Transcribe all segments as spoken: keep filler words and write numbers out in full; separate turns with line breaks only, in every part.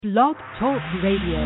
Blog Talk Radio.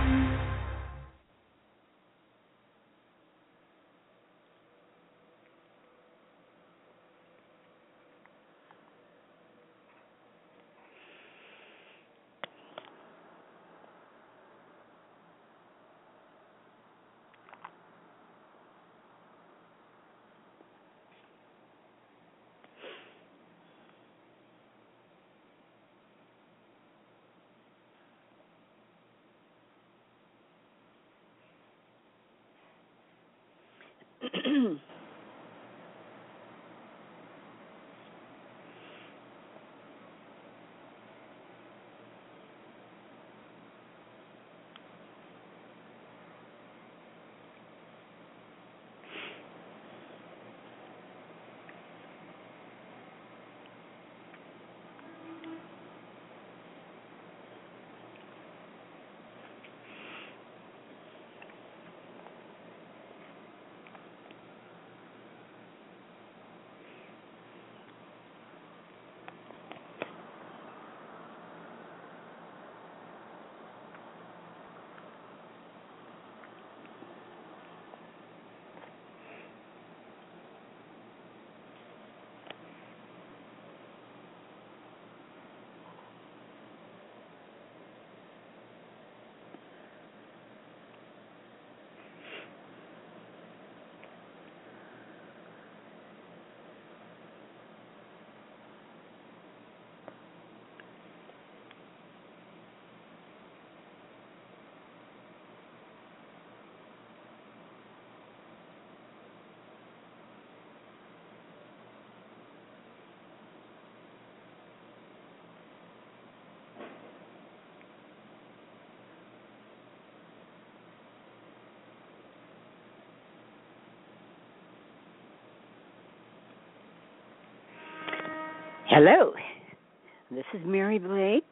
Hello, this is Mary Blake,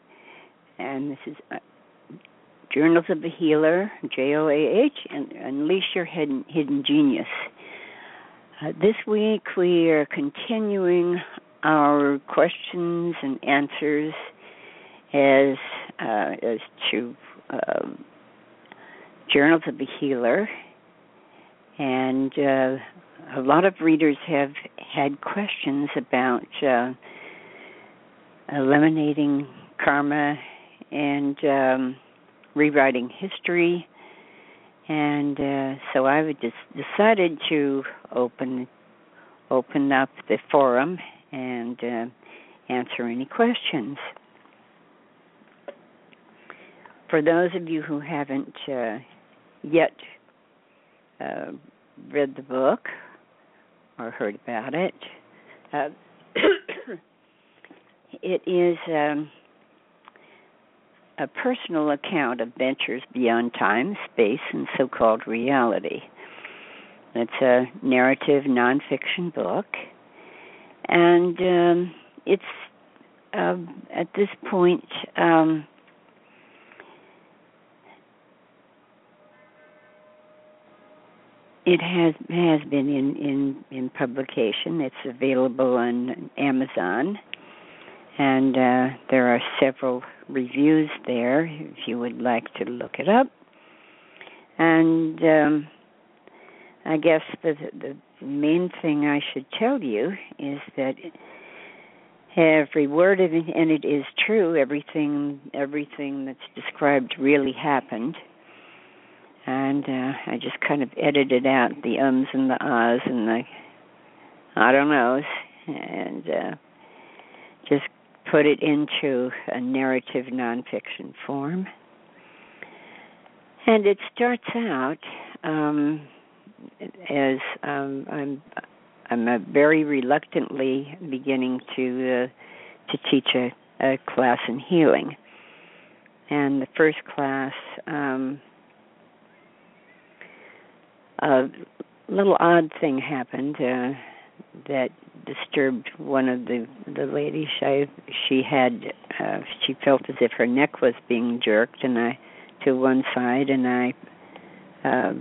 and this is uh, Journals of the Healer, J O A H, and Unleash Your Hidden, Hidden Genius. Uh, this week we are continuing our questions and answers as, uh, as to uh, Journals of the Healer, and uh, a lot of readers have had questions about uh, eliminating karma and um, rewriting history, and uh, so I would just decided to open open up the forum and uh, answer any questions. For those of you who haven't uh, yet uh, read the book or heard about it, uh, it is um, a personal account of ventures beyond time, space, and so-called reality. It's a narrative nonfiction book, and um, it's uh, at this point um, it has has been in, in, in publication. It's available on Amazon, and uh, there are several reviews there if you would like to look it up. And um, I guess the, the main thing I should tell you is that every word of it, and it is true, everything everything that's described really happened. And uh, I just kind of edited out the ums and the ahs and the I don't knows, and uh, just put it into a narrative nonfiction form. And it starts out um, as um, I'm I'm uh, very reluctantly beginning to uh, to teach a, a class in healing, and the first class. Um, A little odd thing happened uh, that disturbed one of the the ladies. I, she had uh, she felt as if her neck was being jerked, and I to one side, and I uh,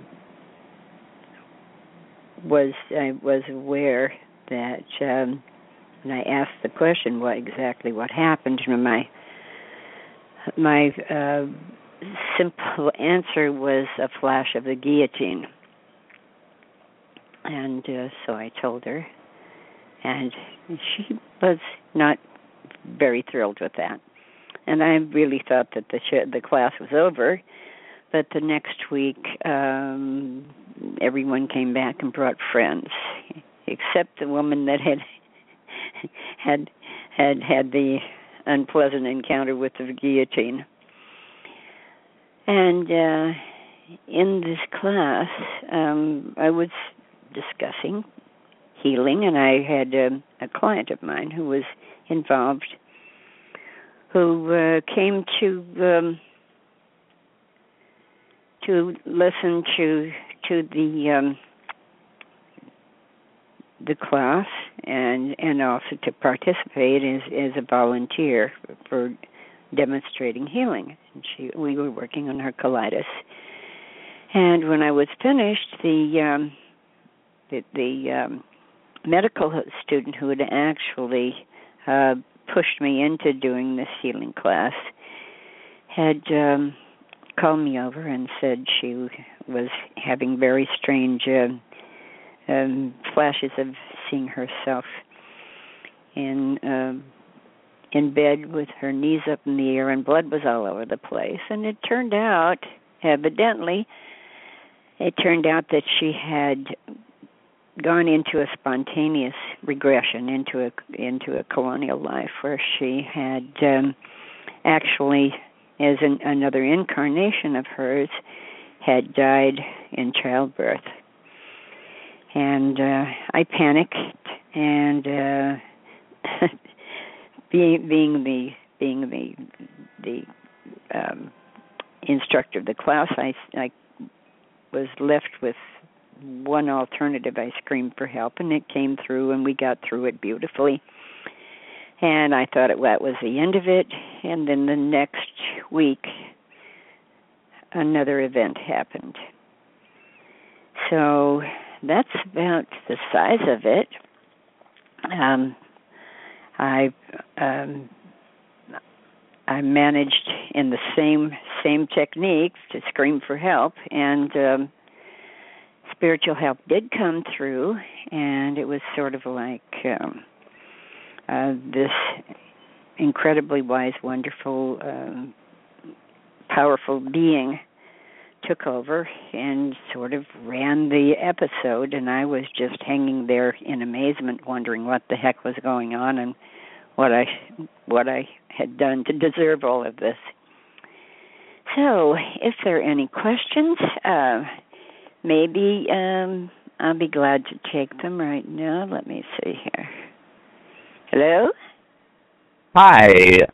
was I was aware that. Um, and I asked the question, what exactly what happened? And my my uh, simple answer was a flash of the guillotine. And uh, so I told her, and she was not very thrilled with that. And I really thought that the sh- the class was over. But the next week, um, everyone came back and brought friends, except the woman that had had had had the unpleasant encounter with the guillotine. And uh, in this class, um, I was discussing healing, and I had um, a client of mine who was involved, who uh, came to um, to listen to to the um, the class, and and also to participate as as a volunteer for demonstrating healing. And she, we were working on her colitis, and when I was finished, the um, the, the um, medical student who had actually uh, pushed me into doing this healing class had um, called me over and said she was having very strange uh, um, flashes of seeing herself in um, in bed with her knees up in the air, and blood was all over the place. And it turned out, evidently, it turned out that she had gone into a spontaneous regression into a into a colonial life where she had um, actually, as an, another incarnation of hers, had died in childbirth. And uh, I panicked, and uh, being being the being the the um, instructor of the class, I I was left with one alternative. I screamed for help, and it came through, and we got through it beautifully. And I thought it, well, that was the end of it. And then the next week, another event happened. So that's about the size of it. Um, I um, I managed in the same same technique to scream for help, and um, spiritual help did come through, and it was sort of like um, uh, this incredibly wise, wonderful, um, powerful being took over and sort of ran the episode, and I was just hanging there in amazement, wondering what the heck was going on and what I what I had done to deserve all of this. So, if there are any questions, uh, maybe um, I'll be glad to take them right now. Let me see here. Hello?
Hi.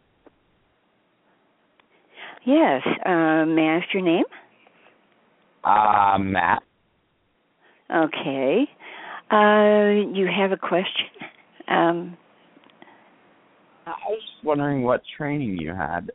Yes. Uh, may I ask your name?
Uh, Matt.
Okay. Uh, you have a question? Um,
I was just wondering what training you had.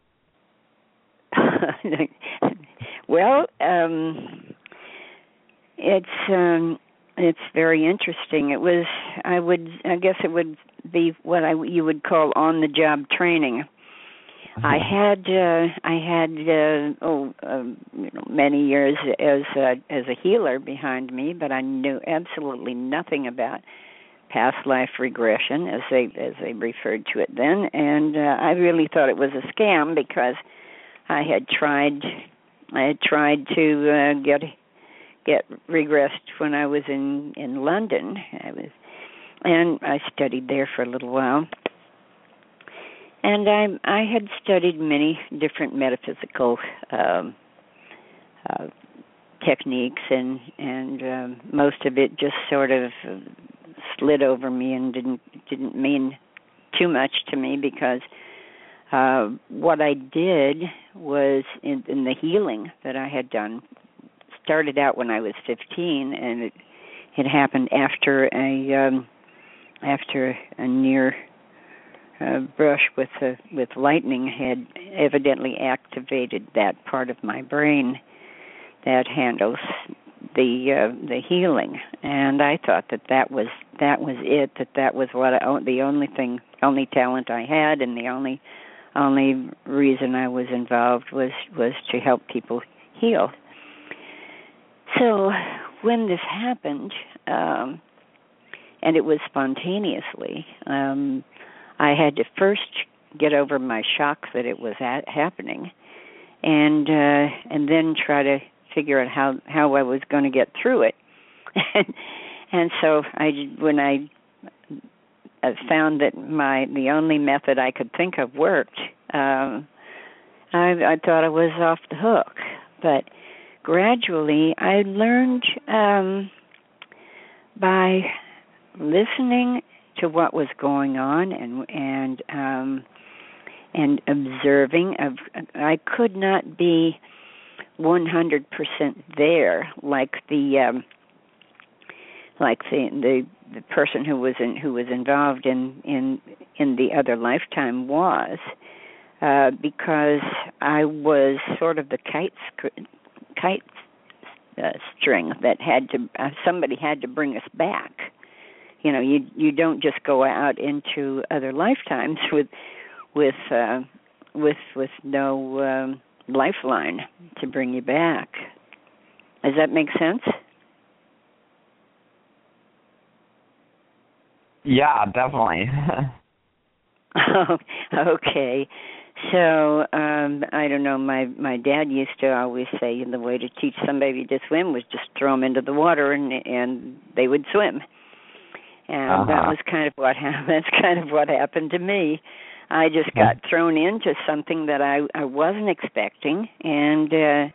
well, um, it's um, it's very interesting. It was, I would, I guess it would be what I you would call on-the-job training. I had uh, I had uh, oh um, you know many years as a, as a healer behind me, but I knew absolutely nothing about past life regression, as they as they referred to it then, and uh, I really thought it was a scam because I had tried I had tried to uh, get get regressed when I was in in London. I was and I studied there for a little while. And I I had studied many different metaphysical um, uh, techniques, and and um, most of it just sort of slid over me and didn't didn't mean too much to me because uh, what I did was in, in the healing that I had done started out when I was fifteen, and it it happened after a um, after a near Uh, brush with uh, with lightning had evidently activated that part of my brain that handles the uh, the healing, and I thought that that was that was it. That that was what I, the only thing, only talent I had, and the only only reason I was involved was was to help people heal. So when this happened, um, and it was spontaneously, um, I had to first get over my shock that it was at, happening, and uh, and then try to figure out how, how I was going to get through it. and, and so I, when I found that my the only method I could think of worked, um, I, I thought I was off the hook. But gradually, I learned um, by listening to what was going on and and um, and observing. Of, I could not be one hundred percent there, like the um, like the, the the person who was in, who was involved in in in the other lifetime was, uh, because I was sort of the kite kite uh, string that had to uh, somebody had to bring us back. You know, you you don't just go out into other lifetimes with with uh, with with no um, lifeline to bring you back. Does that make sense?
Yeah, definitely.
Oh, okay. So, um, I don't know, my, my dad used to always say the way to teach somebody to swim was just throw them into the water and and they would swim. And uh-huh. that was kind of what happened. That's kind of what happened to me. I just got thrown into something that I, I wasn't expecting, and uh,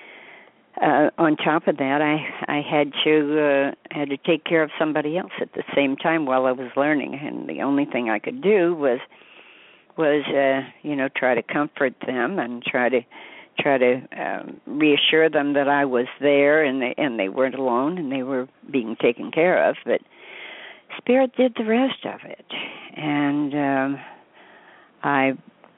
uh, on top of that, I I had to uh, had to take care of somebody else at the same time while I was learning, and the only thing I could do was was uh, you know try to comfort them and try to try to um, reassure them that I was there and they and they weren't alone and they were being taken care of. But Spirit did the rest of it, and um, I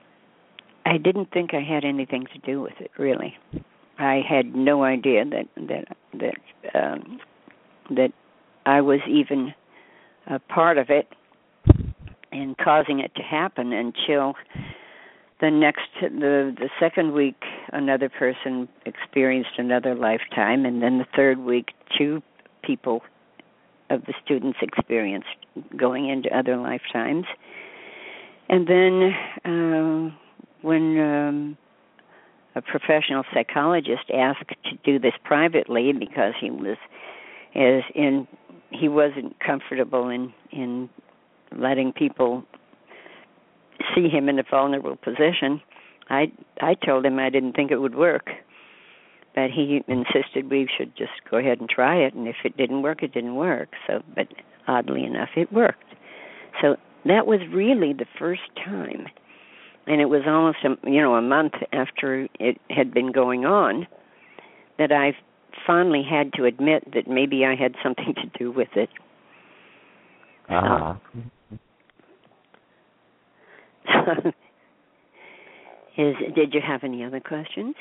I didn't think I had anything to do with it, really. I had no idea that that that um, that I was even a part of it and causing it to happen until the next the the second week another person experienced another lifetime, and then the third week two people of the students experienced going into other lifetimes. And then uh, when um, a professional psychologist asked to do this privately because he was is in he wasn't comfortable in in letting people see him in a vulnerable position, I I told him I didn't think it would work. But he insisted we should just go ahead and try it, and if it didn't work, it didn't work. So, but oddly enough, it worked. So that was really the first time, and it was almost a, you know a month after it had been going on that I finally had to admit that maybe I had something to do with it.
Uh-huh.
So, is did you have any other questions?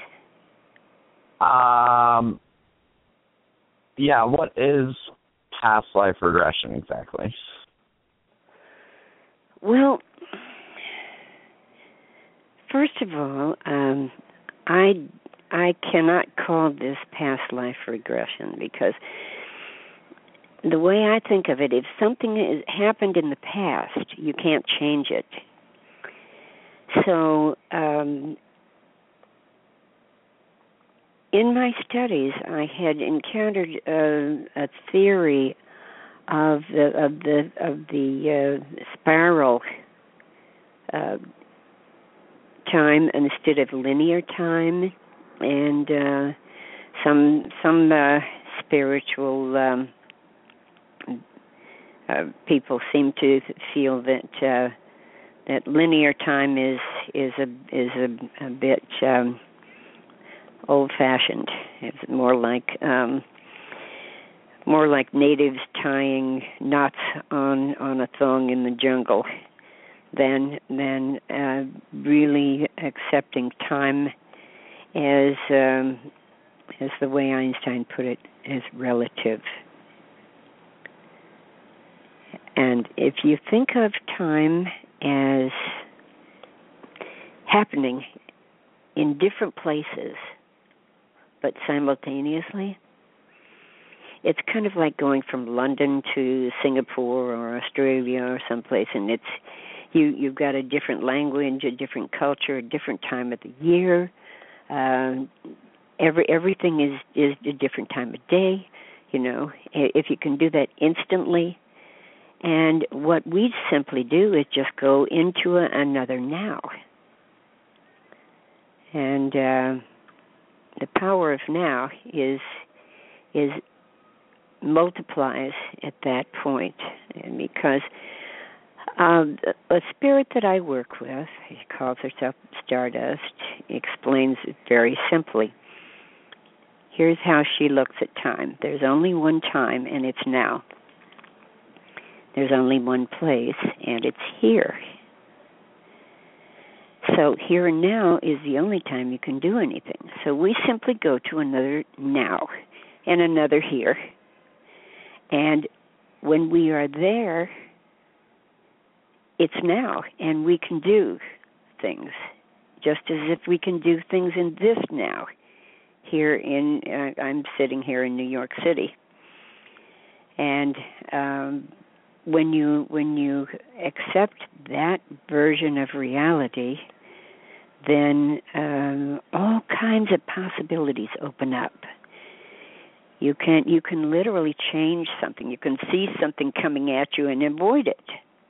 Um. Yeah. What is past life regression exactly?
Well, first of all, um, I I cannot call this past life regression because the way I think of it, if something has happened in the past, you can't change it. So, um, in my studies, I had encountered uh, a theory of the of the of the uh, spiral uh, time instead of linear time, and uh, some some uh, spiritual um, uh, people seem to feel that uh, that linear time is is a is a, a bit um, old-fashioned. It's more like um, more like natives tying knots on, on a thong in the jungle than than uh, really accepting time as um, as the way Einstein put it, as relative. And if you think of time as happening in different places, but simultaneously. It's kind of like going from London to Singapore or Australia or someplace, and it's you, you've got a different language, a different culture, a different time of the year. Uh, every everything is, is a different time of day, you know, if you can do that instantly. And what we simply do is just go into a, another now. And uh, the power of now is is multiplies at that point, and because um, a spirit that I work with, she calls herself Stardust, explains it very simply. Here's how she looks at time. There's only one time, and it's now. There's only one place, and it's here. So here and now is the only time you can do anything. So we simply go to another now and another here. And when we are there, it's now, and we can do things, just as if we can do things in this now. Here in, uh, I'm sitting here in New York City, and um, when you when you accept that version of reality, then um, all kinds of possibilities open up. You can you can literally change something. You can see something coming at you and avoid it.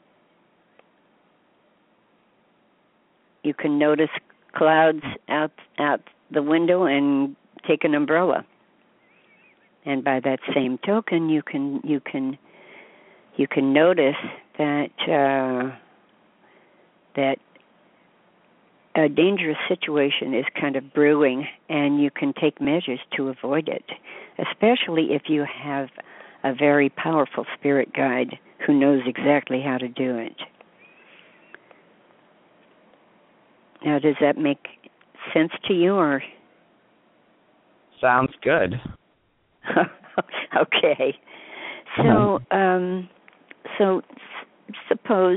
You can notice clouds out out the window and take an umbrella. And by that same token, you can you can you can notice that uh, that a dangerous situation is kind of brewing, and you can take measures to avoid it, especially if you have a very powerful spirit guide who knows exactly how to do it. Now, does that make sense to you, or?
Sounds good.
Okay. So, um, so suppose.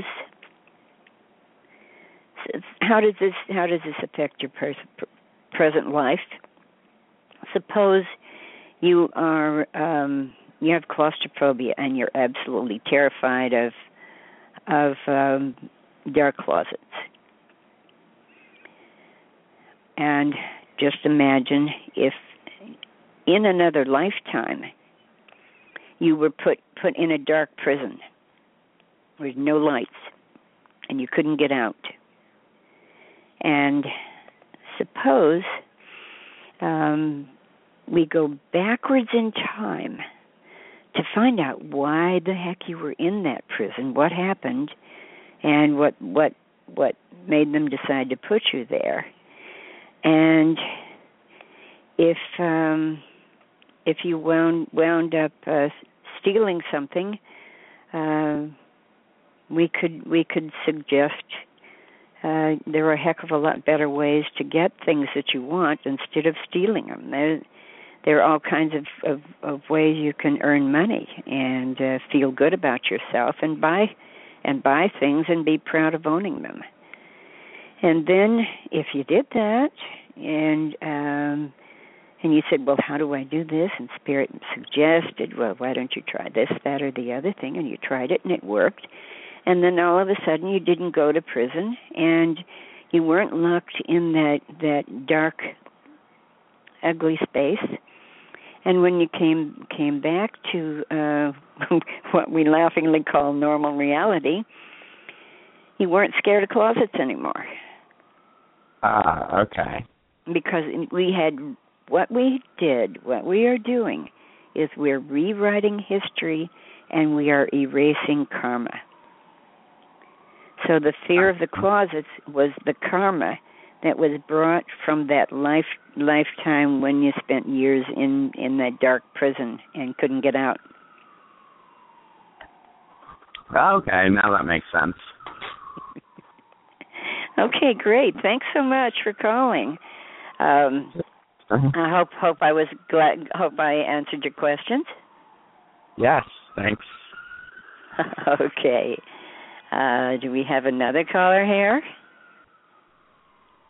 How does this how does this affect your pers- present life? Suppose you are um, you have claustrophobia and you're absolutely terrified of of um, dark closets. And just imagine if in another lifetime you were put put in a dark prison with no lights and you couldn't get out. And suppose um, we go backwards in time to find out why the heck you were in that prison, what happened, and what what what made them decide to put you there. And if um, if you wound wound up uh, stealing something, uh, we could we could suggest. Uh, there are a heck of a lot better ways to get things that you want instead of stealing them. There, there are all kinds of, of, of ways you can earn money and uh, feel good about yourself and buy and buy things and be proud of owning them. And then, if you did that, and um, and you said, "Well, how do I do this?" and Spirit suggested, "Well, why don't you try this, that, or the other thing?" And you tried it, and it worked. And then all of a sudden you didn't go to prison and you weren't locked in that, that dark, ugly space. And when you came came back to uh, what we laughingly call normal reality, you weren't scared of closets anymore.
Ah, uh, okay.
Because we had, what we did, what we are doing, is we're rewriting history and we are erasing karma. So the fear of the closets was the karma that was brought from that life lifetime when you spent years in, in that dark prison and couldn't get out.
Okay, now that makes sense.
Okay, great. Thanks so much for calling. Um, uh-huh. I hope hope I was glad. Hope I answered your questions.
Yes, thanks.
Okay. Uh, do we have another caller here?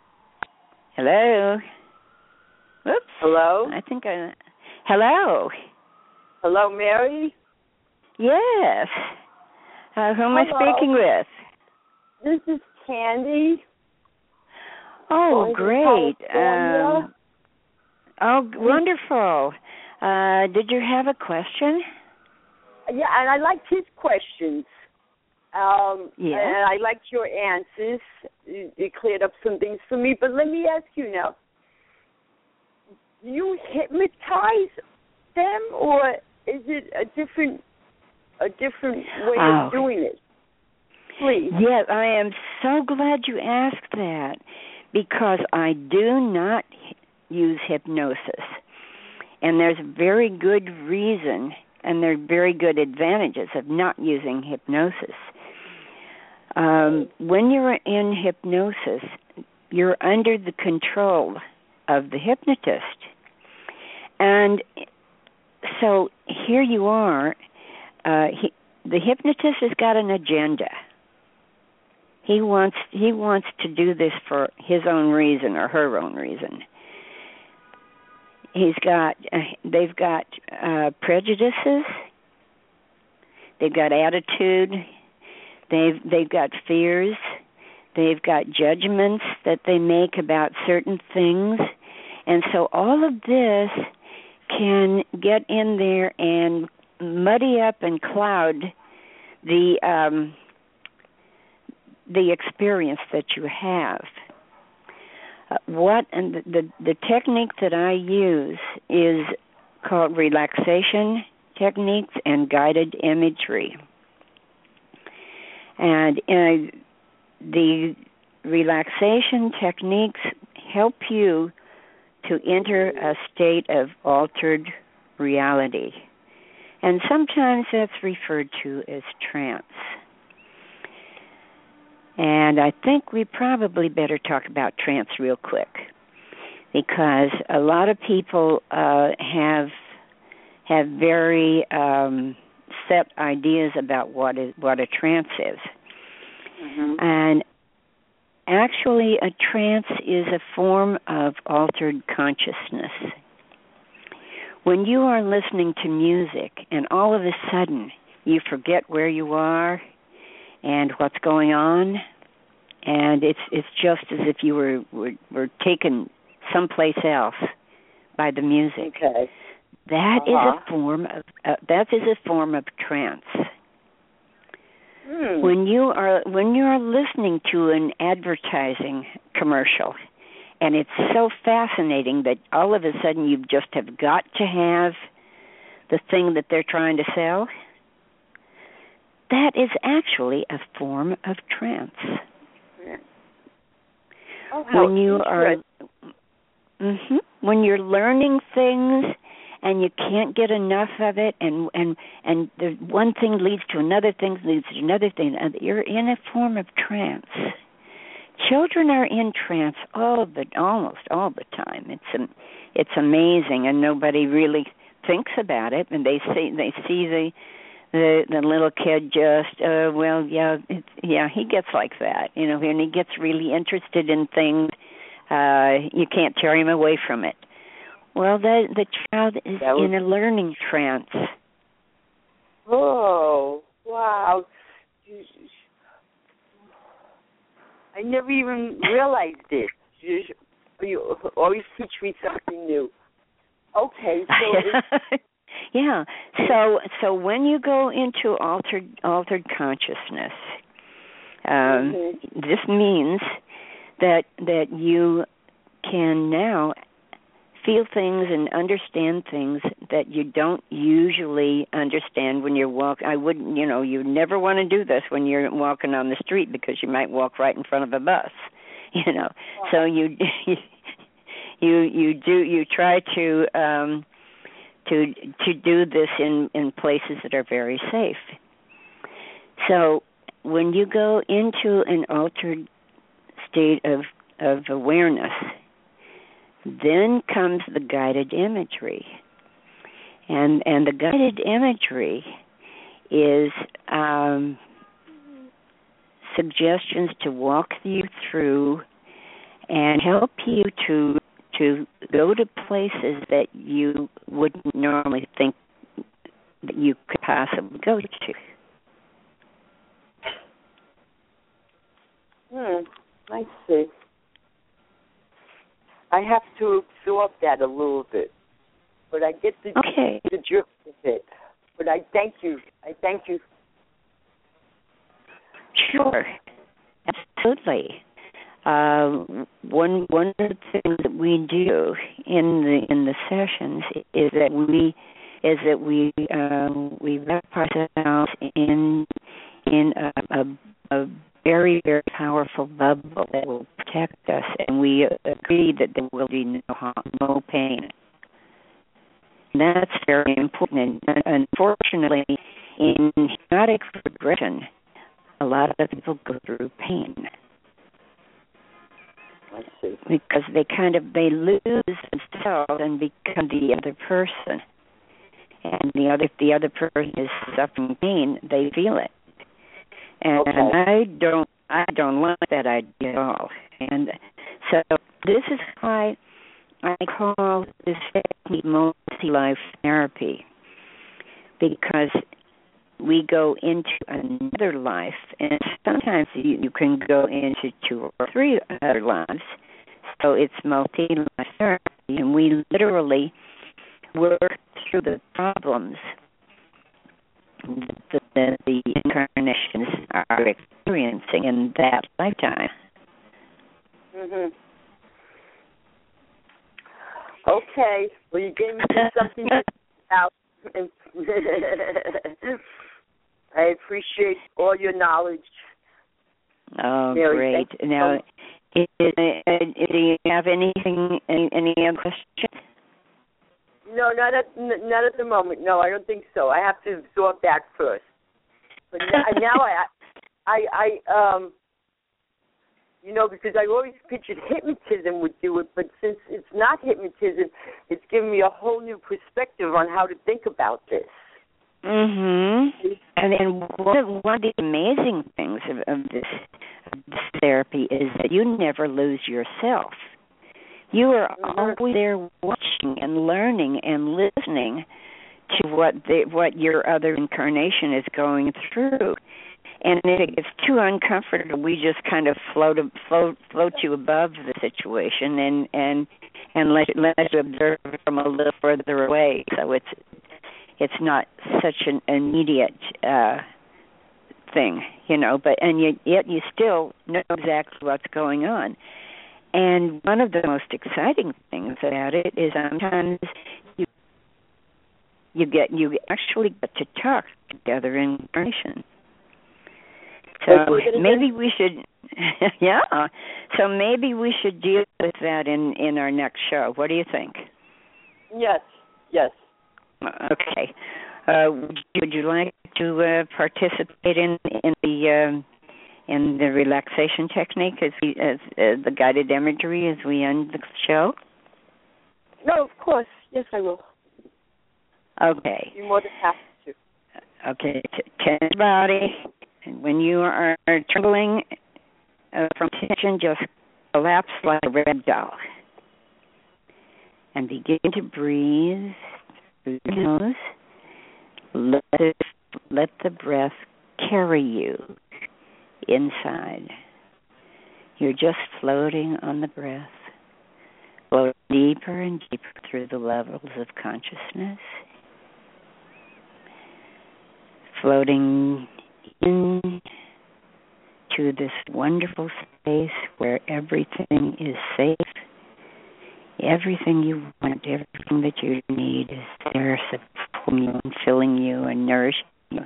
Hello. Whoops.
Hello?
I think I... Hello.
Hello, Mary?
Yes. Uh, who am
Hello.
I speaking with?
This is Candy.
Oh, great. Um, oh,
We,
wonderful. Uh, did you have a question?
yeah, and I liked his questions. Um,
Yeah.
And I liked your answers. It, it cleared up some things for me. But let me ask you now. Do you hypnotize them, or is it a different a different way
Oh.
of doing it? Please.
Yes, I am so glad you asked that, because I do not use hypnosis. And there's very good reason, and there are very good advantages of not using hypnosis. Um, when you're in hypnosis, you're under the control of the hypnotist. And so here you are. Uh, he, the hypnotist has got an agenda. He wants he wants to do this for his own reason or her own reason. He's got uh, they've got uh, prejudices. They've got attitude. They've they've got fears. They've got judgments that they make about certain things, and so all of this can get in there and muddy up and cloud the um, the experience that you have. Uh, what and the, the the technique that I use is called relaxation techniques and guided imagery. And uh, the relaxation techniques help you to enter a state of altered reality. And sometimes that's referred to as trance. And I think we probably better talk about trance real quick, because a lot of people uh, have have very um, set ideas about what is what a trance is.
Mm-hmm.
And actually, a trance is a form of altered consciousness. When you are listening to music and all of a sudden you forget where you are and what's going on, and it's it's just as if you were were, were taken someplace else by the music.
Okay.
That
uh-huh.
is a form of uh, that is a form of trance.
Hmm.
When you are when you are listening to an advertising commercial, and it's so fascinating that all of a sudden you just have got to have the thing that they're trying to sell, that is actually a form of trance.
Oh, how
when you are mm-hmm, when you're learning things and you can't get enough of it, and and and the one thing leads to another thing leads to another thing, and you're in a form of trance. Children are in trance all the almost all the time. It's it's amazing, and nobody really thinks about it. And they see they see the the the little kid just uh, well yeah it's, yeah he gets like that, you know, and he gets really interested in things. Uh, you can't tear him away from it. Well, the the child is was... in a learning trance.
Oh wow! I never even realized it. You, you always teach me something new. Okay, so
yeah. So so when you go into altered altered consciousness, um, mm-hmm. this means that that you can now feel things and understand things that you don't usually understand when you're walking. I wouldn't, you know, you never want to do this when you're walking on the street, because you might walk right in front of a bus, you know. Oh. So you you you do you try to um, to to do this in, in places that are very safe. So when you go into an altered state of of awareness, then comes the guided imagery. And and the guided imagery is um, suggestions to walk you through and help you to to go to places that you wouldn't normally think that you could possibly go to.
Hmm, I see. I have to absorb that a little bit, but I get the,
okay.
the drift of it. But I thank you. I thank you.
Sure, absolutely. Uh, one one of the things that we do in the in the sessions is that we is that we uh, we wrap ourselves in in a, a, a very very powerful bubble that will protect us, and we agree that there will be no harm, no pain. And that's very important. And unfortunately, in hypnotic regression, a lot of people go through pain.
I see.
Because they kind of they lose themselves and become the other person, and the other the other person is suffering pain. They feel it, and
okay.
I don't I don't like that idea at all. And so this is why I call this technique multi-life therapy, because we go into another life, and sometimes you, you can go into two or three other lives. So it's multi-life therapy, and we literally work through the problems that the, the incarnations are experiencing in that lifetime.
Mhm. Okay. Well, you gave me something to think about. I appreciate all your knowledge.
Oh,
Mary,
great! Now, is, is, is, do you have anything, any, any other questions?
No, not at not at the moment. No, I don't think so. I have to absorb that first. But now, now I, I, I, um, you know, because I always pictured hypnotism would do it, but since it's not hypnotism, it's given me a whole new perspective on how to think about this.
Mhm. And and one of, one of the amazing things of, of this, of this therapy is that you never lose yourself. You are mm-hmm. always there watching and learning and listening to what the, what your other incarnation is going through. And if it gets too uncomfortable, we just kind of float float float you above the situation and and and let let you observe from a little further away. So it's it's not such an immediate uh, thing, you know. But and yet, yet you still know exactly what's going on. And one of the most exciting things about it is sometimes you you get you actually get to talk together in incarnation. So maybe we should, yeah. So maybe we should deal with that in, in our next show. What do you think?
Yes, yes.
Okay. Uh, would, you, would you like to uh, participate in in the um, in the relaxation technique as we as uh, the guided imagery as we end the show?
No, of course. Yes, I will.
Okay.
You're more than happy to.
Okay. Tense your body. And when you are trembling uh, from tension, just collapse like a red doll. And begin to breathe through your nose. Let, it, let the breath carry you inside. You're just floating on the breath. Float deeper and deeper through the levels of consciousness. Floating into this wonderful space where everything is safe, everything you want, everything that you need is there, supporting you and filling you and nourishing you.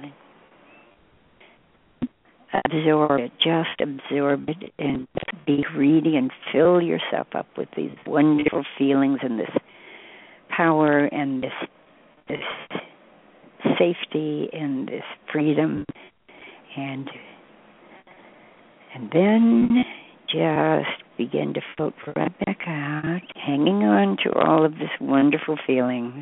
Absorb it, just absorb it and be greedy and fill yourself up with these wonderful feelings and this power and this this safety and this freedom. And and then just begin to float right back out, hanging on to all of this wonderful feeling.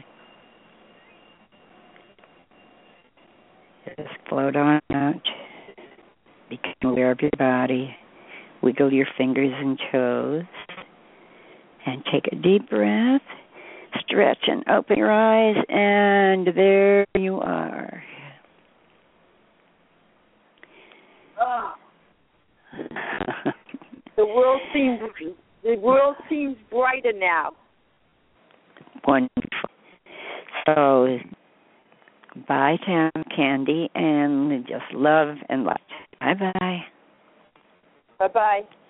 Just float on out, become aware of your body, wiggle your fingers and toes. And take a deep breath. Stretch and open your eyes, and there you are.
Oh. The world seems the world seems brighter now.
Wonderful. So, bye, Tam Candy, and just love and light. Bye bye.
Bye bye.